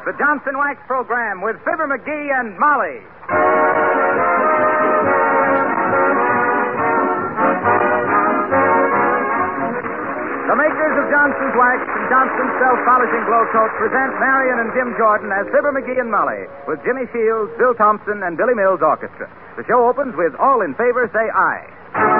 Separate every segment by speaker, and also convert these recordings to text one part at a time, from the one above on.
Speaker 1: the Johnson Wax Program with Fibber McGee and Molly. The makers of Johnson's Wax and Johnson's Self-Polishing Glow Coat present Marion and Jim Jordan as Fibber McGee and Molly with Jimmy Shields, Bill Thompson, and Billy Mills Orchestra. The show opens with All in Favor, Say Aye.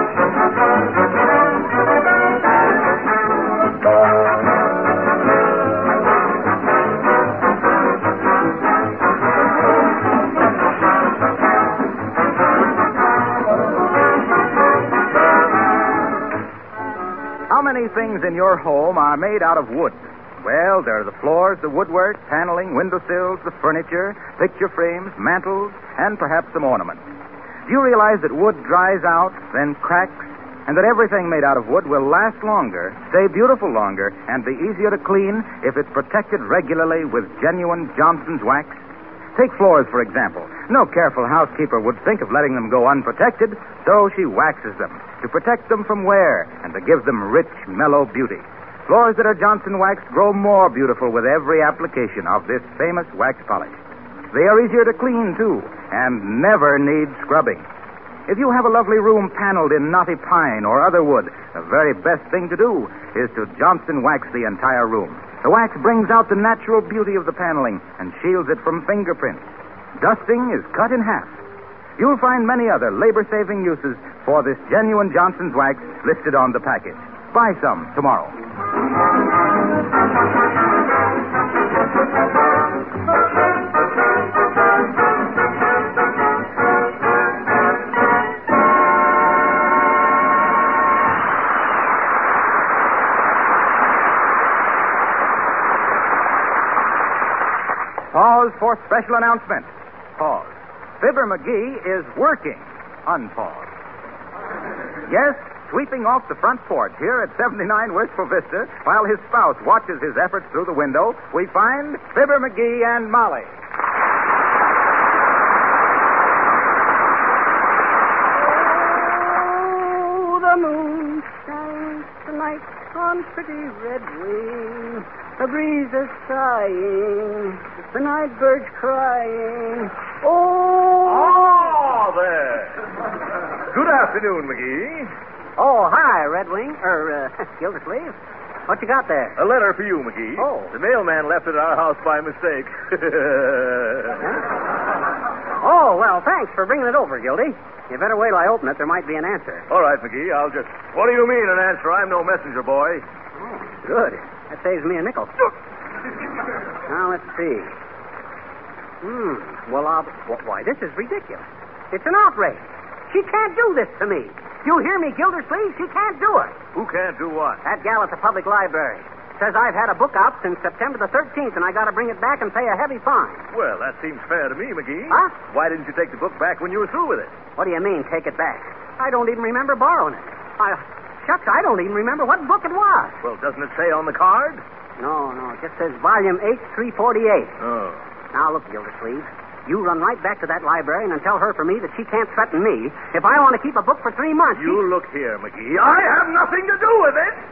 Speaker 1: How many things in your home are made out of wood? Well, there are the floors, the woodwork, paneling, windowsills, the furniture, picture frames, mantels, and perhaps some ornaments. Do you realize that wood dries out, then cracks, and that everything made out of wood will last longer, stay beautiful longer, and be easier to clean if it's protected regularly with genuine Johnson's Wax? Take floors, for example. No careful housekeeper would think of letting them go unprotected, so she waxes them to protect them from wear and to give them rich, mellow beauty. Floors that are Johnson waxed grow more beautiful with every application of this famous wax polish. They are easier to clean, too, and never need scrubbing. If you have a lovely room paneled in knotty pine or other wood, the very best thing to do is to Johnson wax the entire room. The wax brings out the natural beauty of the paneling and shields it from fingerprints. Dusting is cut in half. You'll find many other labor-saving uses for this genuine Johnson's Wax listed on the package. Buy some tomorrow. Pause for special announcement. Pause. Fibber McGee is working. Unpause. Yes, sweeping off the front porch here at 79 Wistful Vista while his spouse watches his efforts through the window, we find Fibber McGee and Molly.
Speaker 2: Oh, the moon shines tonight on pretty red wing. The breeze is sighing, the night bird's crying.
Speaker 3: Oh, there. Good afternoon, McGee.
Speaker 2: Oh, hi, Redwing, Gildersleeve. What you got there?
Speaker 3: A letter for you, McGee.
Speaker 2: Oh.
Speaker 3: The mailman left it at our house by mistake.
Speaker 2: Oh, well, thanks for bringing it over, Gildy. You better wait till I open it. There might be an answer.
Speaker 3: All right, McGee, I'll just... What do you mean, an answer? I'm no messenger boy.
Speaker 2: Oh, good. That saves me a nickel. Now, let's see. Well, why, this is ridiculous. It's an outrage. She can't do this to me. You hear me, Gildersleeve? She can't do it.
Speaker 3: Who can't do what?
Speaker 2: That gal at the public library says I've had a book out since September the 13th, and I got to bring it back and pay a heavy fine.
Speaker 3: Well, that seems fair to me, McGee.
Speaker 2: Huh?
Speaker 3: Why didn't you take the book back when you were through with it?
Speaker 2: What do you mean, take it back? I don't even remember borrowing it. Shucks, I don't even remember what book it was.
Speaker 3: Well, doesn't it say on the card?
Speaker 2: No, it just says volume 8348.
Speaker 3: Oh.
Speaker 2: Now, look, Gildersleeve. You run right back to that librarian and tell her for me that she can't threaten me if I want to keep a book for 3 months.
Speaker 3: You look here, McGee. I have nothing to do with it.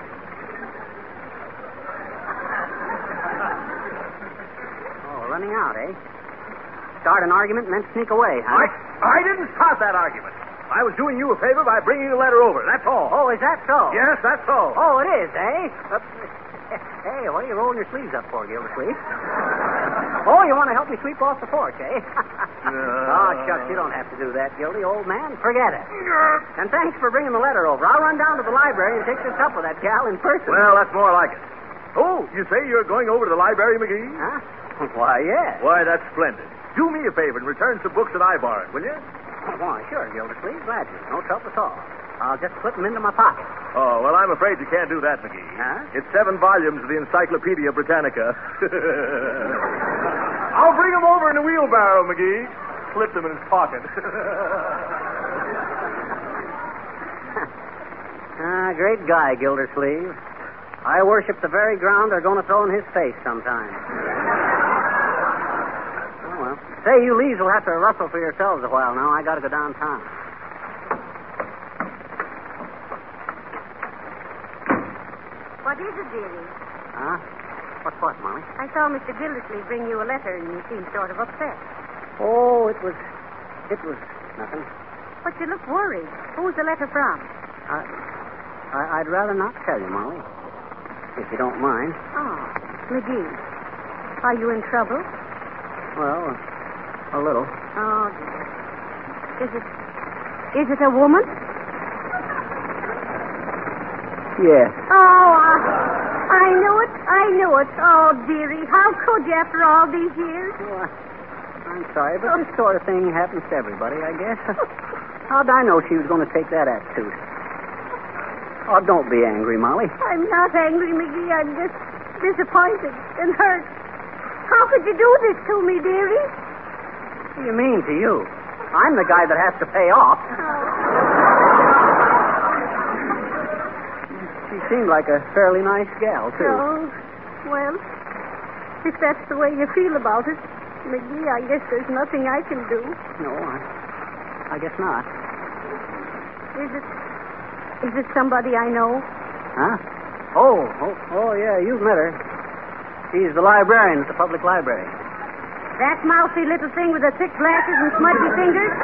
Speaker 2: Oh, running out, eh? Start an argument and then sneak away, huh?
Speaker 3: I didn't start that argument. I was doing you a favor by bringing the letter over. That's all.
Speaker 2: Oh, is that so?
Speaker 3: Yes, that's so.
Speaker 2: Oh, it is, eh? Hey, what are you rolling your sleeves up for, Gildersleeve? Oh, you want to help me sweep off the porch, eh? Oh, shucks, you don't have to do that, Gildy, old man. Forget it. And thanks for bringing the letter over. I'll run down to the library and take this up with that gal in person.
Speaker 3: Well, that's more like it. Oh, you say you're going over to the library, McGee?
Speaker 2: Huh? Why, yes.
Speaker 3: Why, that's splendid. Do me a favor and return some books that I borrowed, will you?
Speaker 2: Oh, why, sure, Gildersleeve. Glad to. No trouble at all. I'll just slip them into my pocket.
Speaker 3: Oh, well, I'm afraid you can't do that, McGee.
Speaker 2: Huh?
Speaker 3: It's 7 volumes of the Encyclopedia Britannica. I'll bring them over in a wheelbarrow, McGee. Slip them in his pocket.
Speaker 2: Great guy, Gildersleeve. I worship the very ground they're going to throw in his face sometime. Oh, well. Say, you leaves will have to rustle for yourselves a while now. I got to go downtown.
Speaker 4: What is it, dearie?
Speaker 2: Huh? What's what, Molly?
Speaker 4: I saw Mr. Gildersleeve bring you a letter, and you seemed sort of upset.
Speaker 2: Oh, it was nothing.
Speaker 4: But you look worried. Who's the letter from?
Speaker 2: I'd rather not tell you, Molly, if you don't mind.
Speaker 4: Oh, McGee. Are you in trouble?
Speaker 2: Well, a little.
Speaker 4: Oh, dear. Is it a woman?
Speaker 2: Yes.
Speaker 4: Oh, I knew it. Oh, dearie, how could you after all these years?
Speaker 2: Oh, I'm sorry, but this sort of thing happens to everybody, I guess. How'd I know she was going to take that attitude? Oh, don't be angry, Molly.
Speaker 4: I'm not angry, McGee. I'm just disappointed and hurt. How could you do this to me, dearie?
Speaker 2: What do you mean to you? I'm the guy that has to pay off. She seemed like a fairly nice gal, too.
Speaker 4: Oh, well, if that's the way you feel about it, McGee, I guess there's nothing I can do.
Speaker 2: No, I guess not.
Speaker 4: Is it somebody I know?
Speaker 2: Huh? Oh, yeah, you've met her. She's the librarian at the public library.
Speaker 4: That mousy little thing with the thick glasses and smudgy fingers?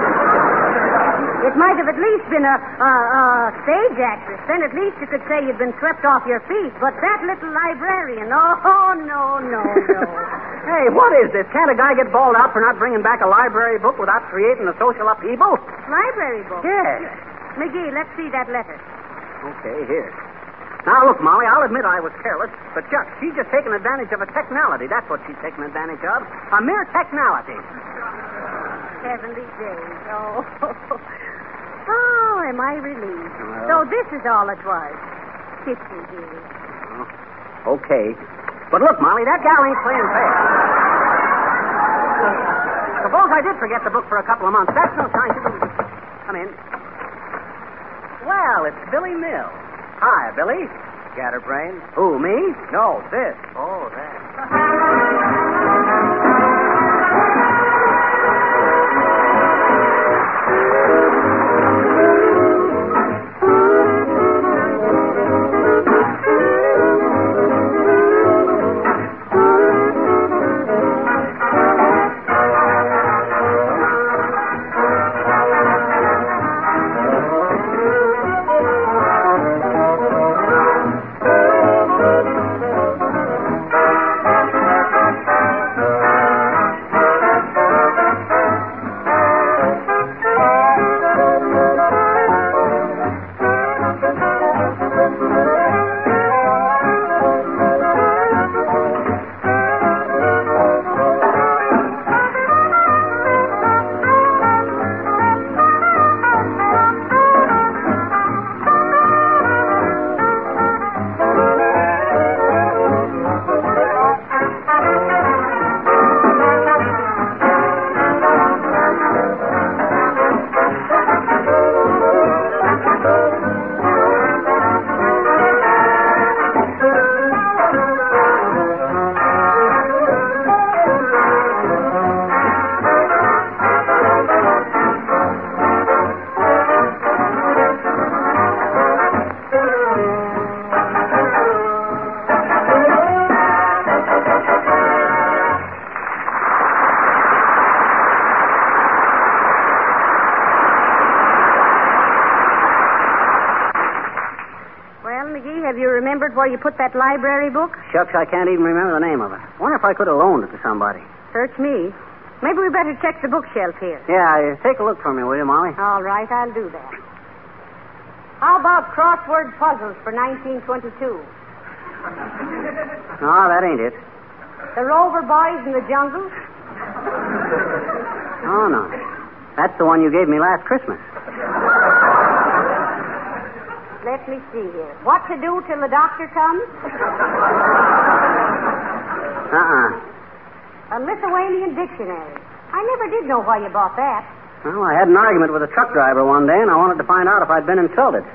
Speaker 4: It might have at least been a stage actress. Then at least you could say you'd been swept off your feet. But that little librarian, oh, no.
Speaker 2: Hey, what is this? Can't a guy get bawled out for not bringing back a library book without creating a social upheaval?
Speaker 4: Library book?
Speaker 2: Yes.
Speaker 4: McGee, let's see that letter.
Speaker 2: Okay, here. Now, look, Molly, I'll admit I was careless, but Chuck, she's just taking advantage of a technicality. That's what she's taking advantage of. A mere technicality.
Speaker 4: 70 days. Oh, am I relieved. So this is all it was. Kiss me, dearie.
Speaker 2: Oh, okay. But look, Molly, that gal ain't playing fair. Suppose I did forget the book for a couple of months. That's no sign to come in. Well, it's Billy Mills. Hi, Billy.
Speaker 1: Scatterbrain.
Speaker 2: Who, me?
Speaker 1: No, this.
Speaker 2: Oh, that.
Speaker 4: Have you remembered where you put that library book?
Speaker 2: Shucks, I can't even remember the name of it. Wonder if I could have loaned it to somebody.
Speaker 4: Search me. Maybe we better check the bookshelf here.
Speaker 2: Yeah, take a look for me, will you, Molly?
Speaker 4: All right, I'll do that. How about crossword puzzles for 1922?
Speaker 2: No, that ain't it.
Speaker 4: The Rover Boys in the Jungle?
Speaker 2: Oh, no. That's the one you gave me last Christmas.
Speaker 4: Let me see here. What to do till the doctor comes? A Lithuanian dictionary. I never did know why you bought that.
Speaker 2: Well, I had an argument with a truck driver one day, and I wanted to find out if I'd been insulted.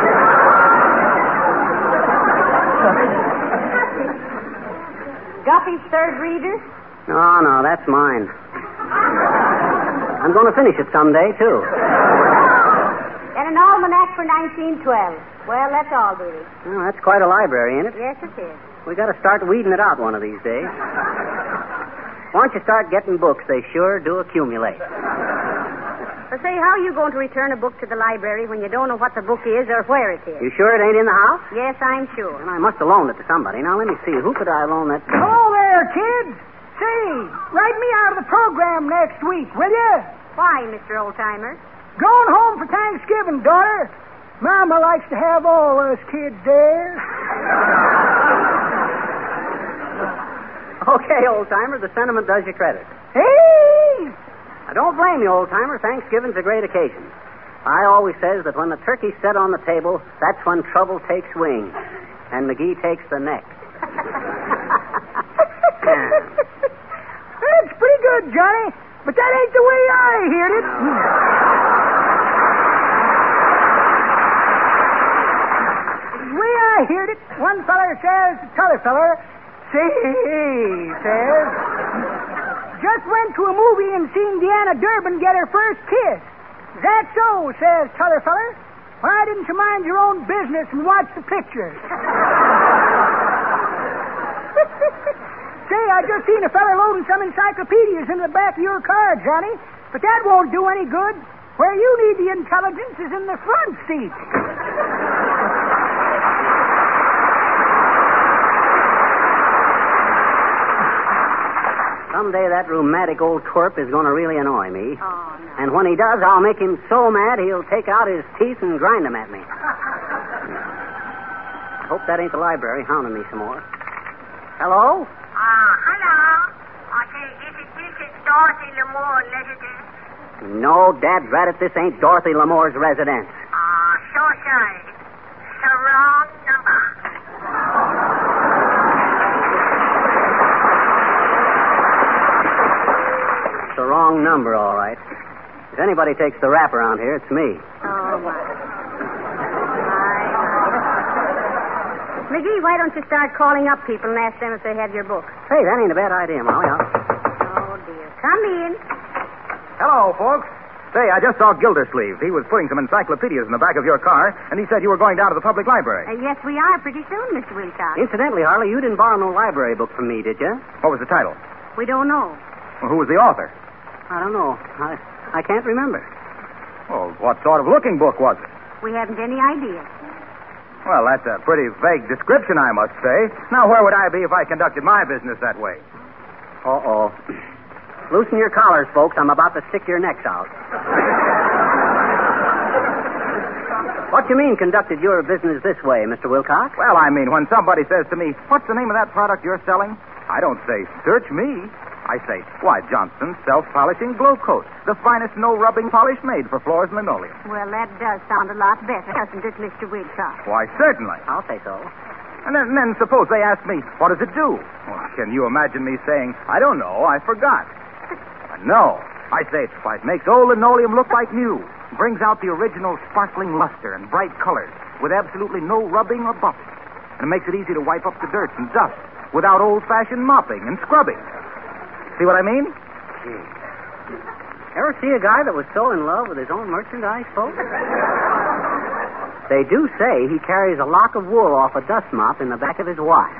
Speaker 4: Guffey's Third Reader?
Speaker 2: No, that's mine. I'm going to finish it someday, too.
Speaker 4: And an almanac for 1912. Well, that's all, dearie.
Speaker 2: Well, that's quite a library, ain't it?
Speaker 4: Yes, it is.
Speaker 2: We got to start weeding it out one of these days. Once you start getting books, they sure do accumulate.
Speaker 4: But say, how are you going to return a book to the library when you don't know what the book is or where it is?
Speaker 2: You sure it ain't in the house?
Speaker 4: Yes, I'm sure.
Speaker 2: And I must have loaned it to somebody. Now, let me see. Who could I loan that to?
Speaker 5: Hello there, kids. Say, write me out of the program next week, will you?
Speaker 4: Why, Mr. Oldtimer?
Speaker 5: Going home for Thanksgiving, daughter. Mama likes to have all us kids there.
Speaker 2: Okay, old-timer, the sentiment does you credit.
Speaker 5: Hey!
Speaker 2: I don't blame you, old-timer. Thanksgiving's a great occasion. I always says that when the turkey's set on the table, that's when trouble takes wing, and McGee takes the neck.
Speaker 5: That's pretty good, Johnny, but that ain't the way I heard it. The way I heard it, one feller says to t'other feller, says, just went to a movie and seen Deanna Durbin get her first kiss. Is that so? Says t'other feller. Why didn't you mind your own business and watch the picture? Say, I just seen a feller loading some encyclopedias in the back of your car, Johnny, but that won't do any good. Where you need the intelligence is in the front seat.
Speaker 2: Someday that rheumatic old twerp is going to really annoy me.
Speaker 4: Oh, no.
Speaker 2: And when he does, I'll make him so mad he'll take out his teeth and grind them at me. Hope that ain't the library hounding me some more. Hello?
Speaker 6: Hello. Okay, this is Dorothy Lamore residence.
Speaker 2: No, Dad, rat it, this ain't Dorothy Lamore's residence.
Speaker 6: So sorry. It's the wrong number.
Speaker 2: It's the wrong number, all right. If anybody takes the rap around here, it's me.
Speaker 4: Oh, my. McGee, why don't you start calling up people and ask them if they have your book?
Speaker 2: Hey, that ain't a bad idea, Molly.
Speaker 4: Oh, dear. Come in.
Speaker 1: Hello, folks. Say, I just saw Gildersleeve. He was putting some encyclopedias in the back of your car, and he said you were going down to the public library.
Speaker 4: Yes, we are pretty soon, Mr. Wilcox.
Speaker 2: Incidentally, Harley, you didn't borrow no library book from me, did you?
Speaker 1: What was the title?
Speaker 4: We don't know.
Speaker 1: Well, who was the author?
Speaker 2: I don't know. I can't remember.
Speaker 1: Well, what sort of looking book was it?
Speaker 4: We haven't any idea.
Speaker 1: Well, that's a pretty vague description, I must say. Now, where would I be if I conducted my business that way?
Speaker 2: Uh-oh. Loosen your collars, folks. I'm about to stick your necks out. What do you mean conducted your business this way, Mr. Wilcox?
Speaker 1: Well, I mean, when somebody says to me, what's the name of that product you're selling? I don't say, search me. I say, why, Johnson's self-polishing glow coat. The finest no-rubbing polish made for floors and linoleum.
Speaker 4: Well, that does sound a lot better, doesn't it, Mr. Wilcox?
Speaker 1: Why, certainly.
Speaker 2: I'll say so.
Speaker 1: And then suppose they ask me, what does it do? Well, can you imagine me saying, I don't know, I forgot. No. I say, why, it makes old linoleum look like new. Brings out the original sparkling luster and bright colors with absolutely no rubbing or buffing. And it makes it easy to wipe up the dirt and dust without old-fashioned mopping and scrubbing. See what I mean?
Speaker 2: Gee. Ever see a guy that was so in love with his own merchandise, folks? They do say he carries a lock of wool off a dust mop in the back of his watch.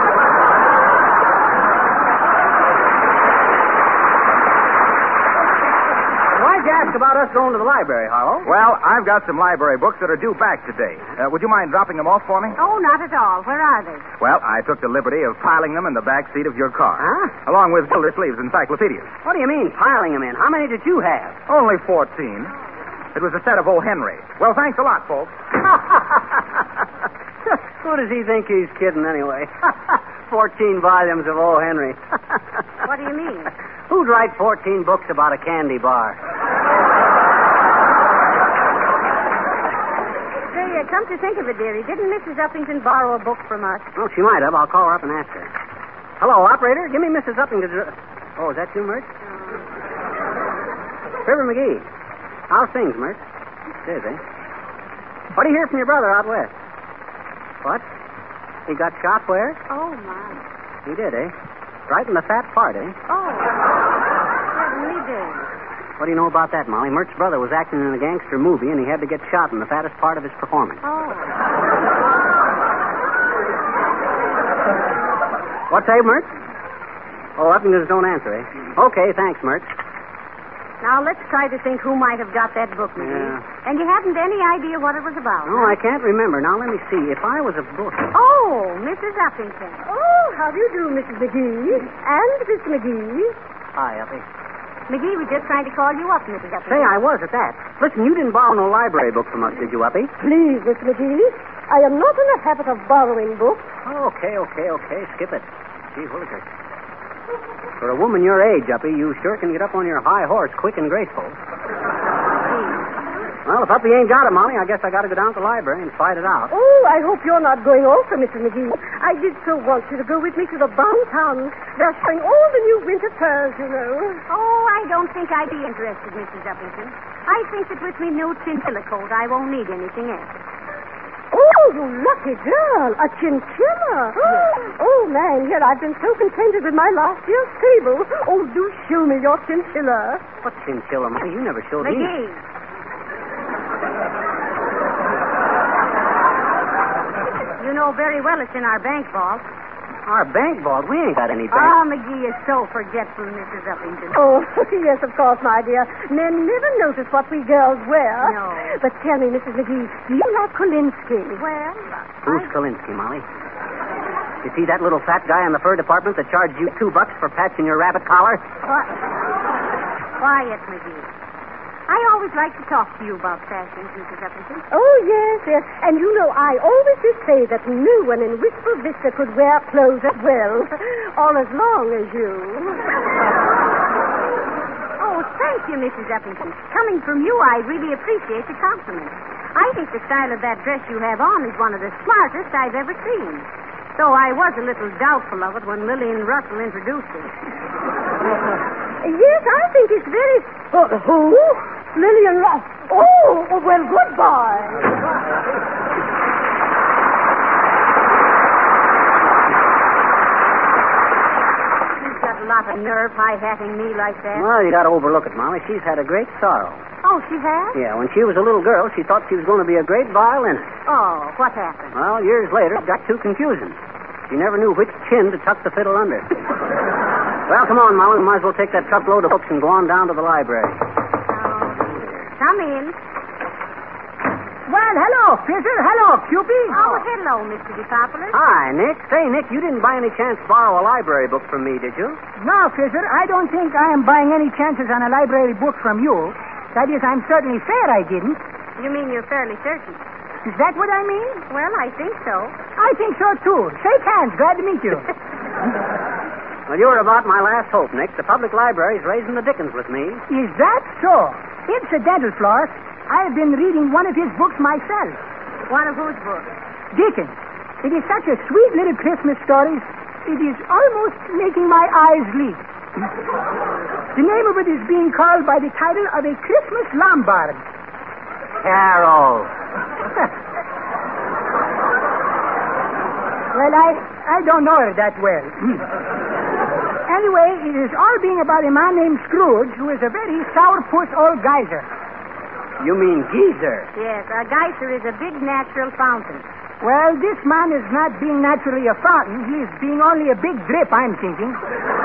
Speaker 2: Why'd you ask about us going to the library, Harlow?
Speaker 1: Well, I've got some library books that are due back today. Would you mind dropping them off for me?
Speaker 4: Oh, not at all. Where are they?
Speaker 1: Well, I took the liberty of piling them in the back seat of your car.
Speaker 2: Huh?
Speaker 1: Along with Gildersleeve's encyclopedias.
Speaker 2: What do you mean, piling them in? How many did you have?
Speaker 1: Only 14. It was a set of O. Henry. Well, thanks a lot, folks.
Speaker 2: Who does he think he's kidding, anyway? 14 volumes of O. Henry.
Speaker 4: What do you mean?
Speaker 2: Who'd write 14 books about a candy bar?
Speaker 4: Say, come to think of it, dearie, didn't Mrs. Uppington borrow a book from us?
Speaker 2: Oh, she might have. I'll call her up and ask her. Hello, operator. Give me Mrs. Uppington. Oh, is that you, Mert? River McGee. How's things, Mert? It is, eh? What do you hear from your brother out west? What? He got shot where?
Speaker 4: Oh, my.
Speaker 2: He did, eh? Right in the fat part, eh?
Speaker 4: Oh, certainly did.
Speaker 2: What do you know about that, Molly? Mert's brother was acting in a gangster movie, and he had to get shot in the fattest part of his performance.
Speaker 4: Oh.
Speaker 2: What's that, Mert? Oh, Uppington's don't answer, eh? Okay, thanks, Mert.
Speaker 4: Now, let's try to think who might have got that book, McGee.
Speaker 2: Yeah.
Speaker 4: And you haven't any idea what it was about.
Speaker 2: No, I can't remember. Now, let me see. If I was a book...
Speaker 4: Oh, Mrs. Uppington. Oh, how do you do, Mrs. McGee? And Mr. McGee.
Speaker 2: Hi, Uppy.
Speaker 4: McGee was just trying to call you up, Mrs. Uppington.
Speaker 2: Say, I was at that. Listen, you didn't borrow no library book from us, did you, Uppy?
Speaker 4: Please, Mr. McGee. I am not in the habit of borrowing books.
Speaker 2: Okay. Skip it. Gee whillikers. For a woman your age, Uppy, you sure can get up on your high horse quick and graceful. Well, if Uppy ain't got it, Molly, I guess I got to go down to the library and fight it out.
Speaker 4: Oh, I hope you're not going also, Mr. McGee. I did so want you to go with me to the downtown. They're showing all the new winter furs, you know. Oh, I don't think I'd be interested, Mrs. Uppington. I think that with me new chinchilla coat, I won't need anything else. Oh, you lucky girl. A chinchilla. Oh, man, here I've been so contented with my last year's table. Oh, do show me your chinchilla.
Speaker 2: What chinchilla, Molly? You never showed me.
Speaker 4: McGee. You know very well it's in our bank vault.
Speaker 2: Our bank vault? We ain't got any bank.
Speaker 4: Ah, McGee is so forgetful, Mrs. Uppington.
Speaker 5: Oh, yes, of course, my dear. Men never notice what we girls wear.
Speaker 4: No.
Speaker 5: But tell me, Mrs. McGee, do you like Kolinsky?
Speaker 4: Well,
Speaker 2: Who's Kolinsky, Molly? You see that little fat guy in the fur department that charged you $2 for patching your rabbit collar?
Speaker 4: Quiet, McGee. I always like to talk to you about fashions, Mrs. Uppington.
Speaker 5: Oh, yes. And you know, I always did say that no one in Wistful Vista could wear clothes as well, all as long as you.
Speaker 4: Oh, thank you, Mrs. Uppington. Coming from you, I really appreciate the compliment. I think the style of that dress you have on is one of the smartest I've ever seen. Though I was a little doubtful of it when Lillian Russell introduced it.
Speaker 5: Yes, I think it's very... who? Lillian Russell. Oh, well, goodbye.
Speaker 4: She's got a lot of nerve high-hatting me like that.
Speaker 2: Well, you got to overlook it, Molly. She's had a great sorrow.
Speaker 4: Oh, she has?
Speaker 2: Yeah, when she was a little girl, she thought she was going to be a great violinist.
Speaker 4: Oh, what happened?
Speaker 2: Well, years later, it got too confusing. She never knew which chin to tuck the fiddle under. Well, come on, Molly. We might as well take that truckload of books and go on down to the library.
Speaker 4: Come in.
Speaker 5: Well, hello, Fizzer. Hello, Cupid.
Speaker 4: Oh, hello, Mr. DePopular.
Speaker 2: Hi, Nick. Say, Nick, you didn't by any chance borrow a library book from me, did you?
Speaker 5: No, Fizzer, I don't think I am buying any chances on a library book from you. That is, I'm certainly fair I didn't.
Speaker 4: You mean you're fairly certain?
Speaker 5: Is that what I mean?
Speaker 4: Well, I think so.
Speaker 5: I think so, too. Shake hands. Glad to meet you.
Speaker 2: Well, you were about my last hope, Nick. The public library's raising the dickens with me.
Speaker 5: Is that so? Incidental, Florence. I have been reading one of his books myself.
Speaker 4: One of whose books?
Speaker 5: Dickens. It is such a sweet little Christmas story. It is almost making my eyes leap. The name of it is being called by the title of A Christmas Lombard.
Speaker 2: Carol.
Speaker 5: Well, I don't know her that well. Anyway, it is all being about a man named Scrooge, who is a very sourpuss old geyser.
Speaker 2: You mean geezer?
Speaker 4: Yes, a geyser is a big natural fountain.
Speaker 5: Well, this man is not being naturally a fountain. He is being only a big drip, I'm thinking.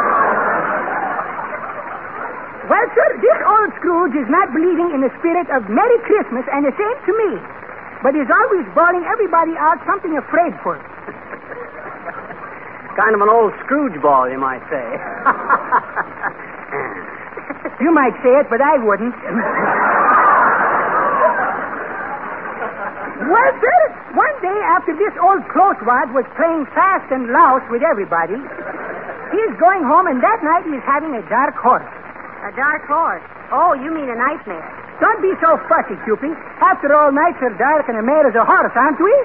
Speaker 5: Well, sir, this old Scrooge is not believing in the spirit of Merry Christmas and the same to me, but is always bawling everybody out something afraid for.
Speaker 2: Kind of an old Scrooge ball, you might say.
Speaker 5: You might say it, but I wouldn't. Well, sir, one day after this old cloteswad was playing fast and louse with everybody, he's going home, and that night he's having a dark horse.
Speaker 4: A dark horse? Oh, you mean a nightmare.
Speaker 5: Don't be so fussy, Cupid. After all, nights are dark and a mare is a horse, aren't we?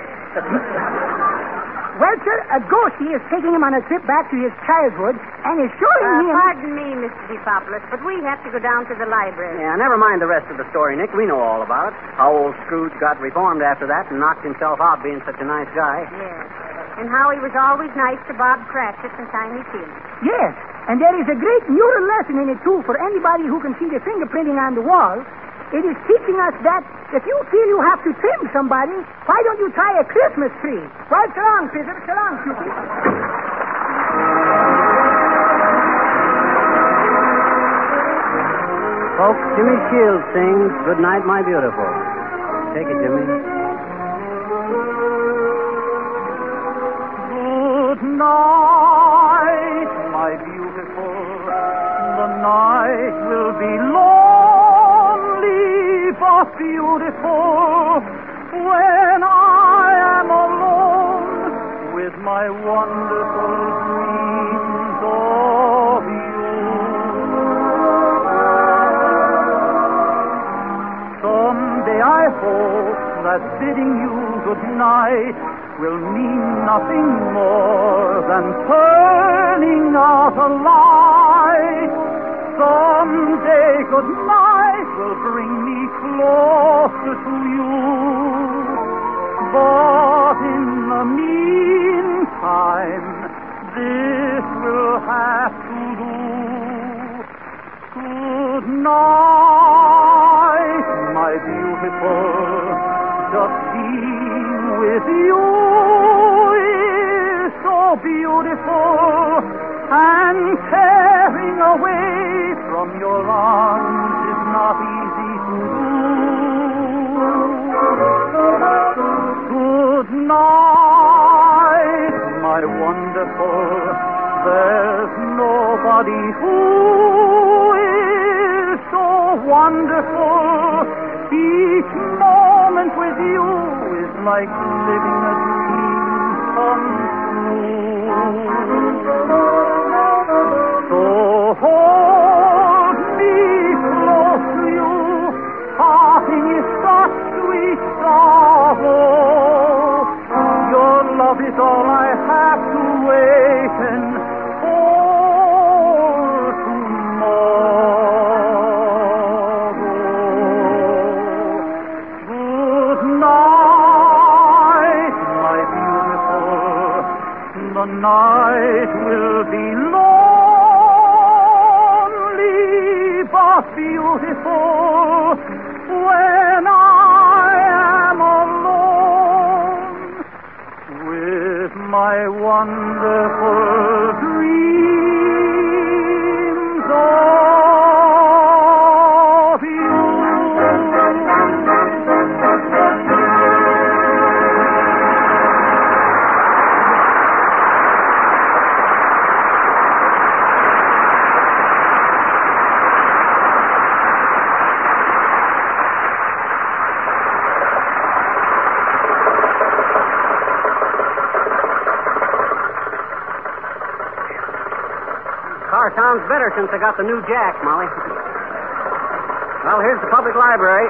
Speaker 5: Well, sir, a ghostie is taking him on a trip back to his childhood and is showing him...
Speaker 4: Pardon me, Mr. DePopulis, but we have to go down to the library.
Speaker 2: Yeah, never mind the rest of the story, Nick. We know all about it. How old Scrooge got reformed after that and knocked himself out being such a nice guy.
Speaker 4: Yes. And how he was always nice to Bob Cratchit and Tiny Tim.
Speaker 5: Yes, and there is a great neural lesson in it, too, for anybody who can see the fingerprinting on the wall. It is teaching us that if you feel you have to trim somebody, why don't you try a Christmas tree? Well, so long, Fizzer. So long, Cupid.
Speaker 2: Folks, Jimmy Shields sings Good Night, My Beautiful. Take it, Jimmy.
Speaker 7: Good night, my beautiful. The night will be lonely but beautiful when I am alone with my wonderful dreams of you. Someday I hope that bidding you good night will mean nothing more than turning out a light. Someday good night will bring me closer to you. But in the meantime, this will have to do. Good night, my beautiful. Just being with you is so beautiful, and tearing away from your arms is not easy to do. Good night, my wonderful. There's nobody who is so wonderful. Each moment with you is like living a dream come true. So hold me close to you. Parting is such sweet sorrow. Your love is all I have to wait for tomorrow. Good night, my beautiful. The night will be lonely but beautiful when I am alone with my wonderful dreams of you.
Speaker 2: Car sounds better since I got the new jack, Molly. Well, here's the public library.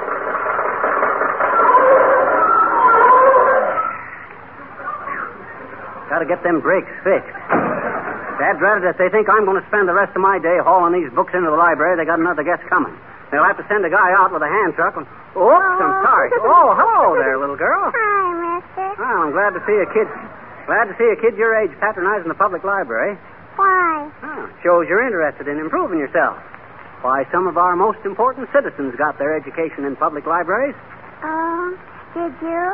Speaker 2: Got to get them brakes fixed. Dad dreaded if they think I'm going to spend the rest of my day hauling these books into the library, they got another guest coming. They'll have to send a guy out with a hand truck and... Oops, I'm sorry. Oh, hello there, little girl.
Speaker 8: Hi, mister.
Speaker 2: Well, I'm glad to see a kid your age patronizing the public library.
Speaker 8: Why?
Speaker 2: Oh, shows you're interested in improving yourself. Why, some of our most important citizens got their education in public libraries.
Speaker 8: Oh, did you?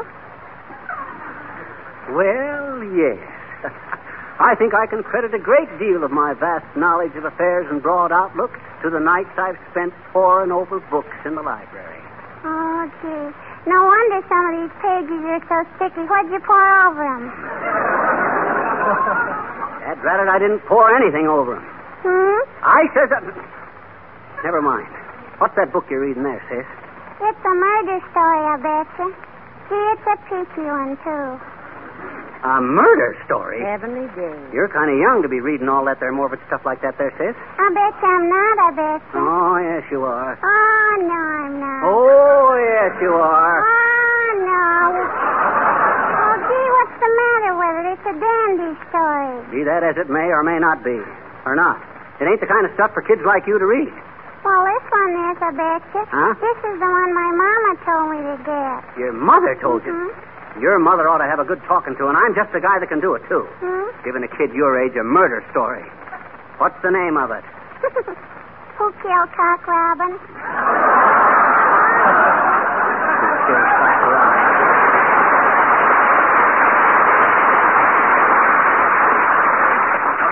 Speaker 2: Well, yes. I think I can credit a great deal of my vast knowledge of affairs and broad outlook to the nights I've spent poring over books in the library.
Speaker 8: Oh, gee. No wonder some of these pages are so sticky. What'd you pour over them?
Speaker 2: Dad ratted I didn't pour anything over them. I says that... Never mind. What's that book you're reading there, sis?
Speaker 8: It's a murder story, I betcha. Gee, it's a peachy one, too.
Speaker 2: A murder story?
Speaker 4: Heavenly days.
Speaker 2: You're kind of young to be reading all that there morbid stuff like that there, sis.
Speaker 8: I betcha I'm not, I betcha.
Speaker 2: Oh, yes, you are.
Speaker 8: Oh, no, I'm not.
Speaker 2: Oh, yes, you are.
Speaker 8: Oh, no. Oh, gee, what's the matter with it? It's a dandy story.
Speaker 2: Be that as it may or may not be. Or not. It ain't the kind of stuff for kids like you to read.
Speaker 8: Well, this one is, I betcha.
Speaker 2: Huh?
Speaker 8: This is the one my mama told me to get.
Speaker 2: Your mother told you? Your mother ought to have a good talking to, and I'm just the guy that can do it, too. Giving a kid your age a murder story. What's the name of it?
Speaker 8: Who killed Cock Robin?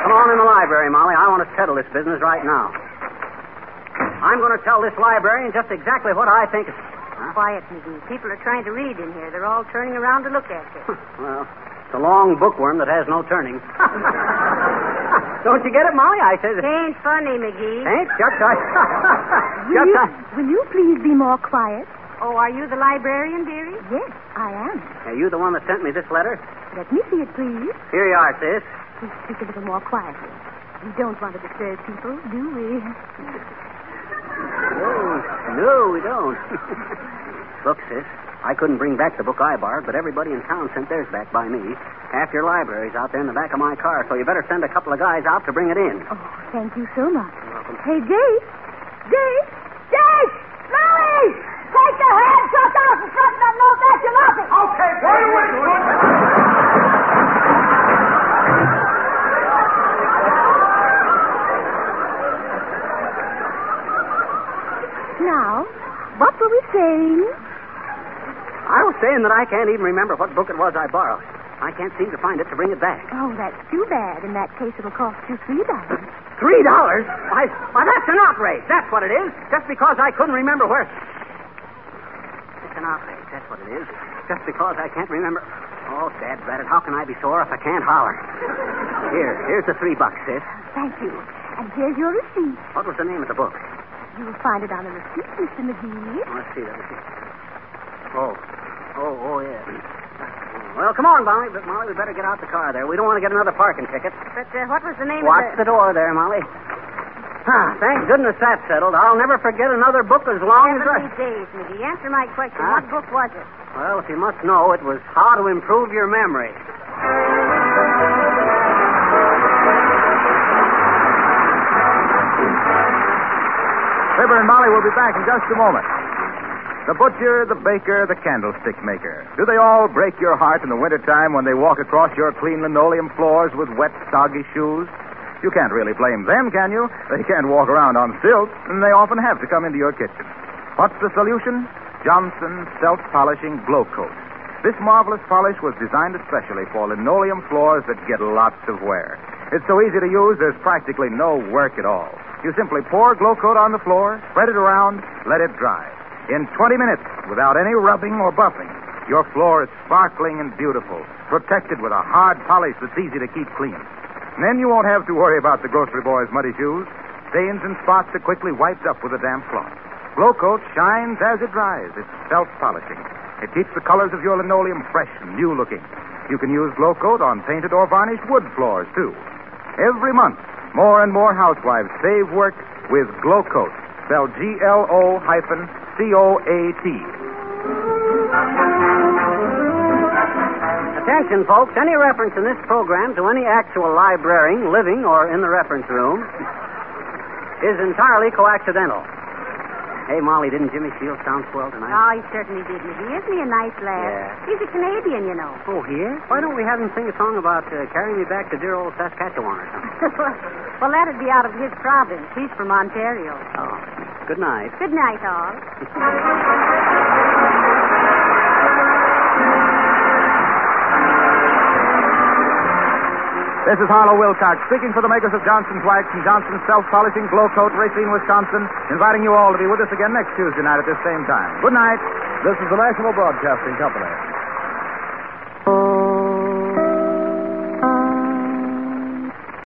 Speaker 2: Come on in the library, Molly. I want to settle this business right now. I'm going to tell this librarian just exactly what I think.
Speaker 4: Quiet, McGee. People are trying to read in here. They're all turning around to look at you.
Speaker 2: Well, it's a long bookworm that has no turning. Don't you get it, Molly? I said...
Speaker 4: Ain't funny, McGee.
Speaker 2: Ain't? Just I...
Speaker 8: Will you please be more quiet?
Speaker 4: Oh, are you the librarian, dearie?
Speaker 8: Yes, I am.
Speaker 2: Are you the one that sent me this letter?
Speaker 8: Let me see it, please.
Speaker 2: Here you are, sis.
Speaker 8: Please speak a little more quietly. We don't want to disturb people, do we?
Speaker 2: No, we don't. Look, sis, I couldn't bring back the book I borrowed, but everybody in town sent theirs back by me. Half your library's out there in the back of my car, so you better send a couple of guys out to bring it in.
Speaker 8: Oh, thank you so much. Hey, Jake! Jake! Jake! Molly! Take the hand shot off in front of that no fashion office!
Speaker 3: Okay, boy, wait,
Speaker 8: Now, what were we saying?
Speaker 2: I was saying that I can't even remember what book it was I borrowed. I can't seem to find it to bring it back.
Speaker 8: Oh, that's too bad. In that case, it'll cost you $3.
Speaker 2: $3? Why, that's an outrage. That's what it is. Just because I couldn't remember where... It's an outrage. That's what it is. Just because I can't remember... Oh, Dad, Braddock, how can I be sore if I can't holler? Here's the $3, sis.
Speaker 8: Thank you. And here's your receipt.
Speaker 2: What was the name of the book?
Speaker 8: You'll find it on the receipt, Mr. McGee.
Speaker 2: Let's see. Oh, yeah. Well, come on, Molly. But, Molly, we better get out the car there. We don't want to get another parking ticket.
Speaker 4: But what was the name
Speaker 2: Watch
Speaker 4: of the...
Speaker 2: the door there, Molly. Thank goodness that's settled. I'll never forget another book as long as I...
Speaker 4: Heavenly days, McGee. Answer my question. What book was it?
Speaker 2: Well, if you must know, it was How to Improve Your Memory.
Speaker 1: Fibber and Molly will be back in just a moment. The butcher, the baker, the candlestick maker. Do they all break your heart in the wintertime when they walk across your clean linoleum floors with wet, soggy shoes? You can't really blame them, can you? They can't walk around on stilts, and they often have to come into your kitchen. What's the solution? Johnson Self-Polishing Glow Coat. This marvelous polish was designed especially for linoleum floors that get lots of wear. It's so easy to use, there's practically no work at all. You simply pour Glow Coat on the floor, spread it around, let it dry. In 20 minutes, without any rubbing or buffing, your floor is sparkling and beautiful, protected with a hard polish that's easy to keep clean. And then you won't have to worry about the grocery boy's muddy shoes. Stains and spots are quickly wiped up with a damp cloth. Glow Coat shines as it dries. It's self-polishing. It keeps the colors of your linoleum fresh and new-looking. You can use Glow Coat on painted or varnished wood floors, too. Every month, more and more housewives save work with Glow Coat, spelled GLO-COAT.
Speaker 2: Attention, folks. Any reference in this program to any actual librarian living or in the reference room is entirely coincidental. Hey, Molly, didn't Jimmy Shields sound swell tonight?
Speaker 4: Oh, he certainly did, McGee. Isn't he a nice lad?
Speaker 2: Yeah.
Speaker 4: He's a Canadian, you know.
Speaker 2: Oh, here? Why don't we have him sing a song about carrying me back to dear old Saskatchewan or something?
Speaker 4: Well, that'd be out of his province. He's from Ontario.
Speaker 2: Oh, good night.
Speaker 4: Good night, all.
Speaker 1: This is Harlow Wilcox, speaking for the makers of Johnson's Wax and Johnson's Self-Polishing Glow Coat, Racine, Wisconsin, inviting you all to be with us again next Tuesday night at this same time. Good night.
Speaker 3: This is the National Broadcasting Company.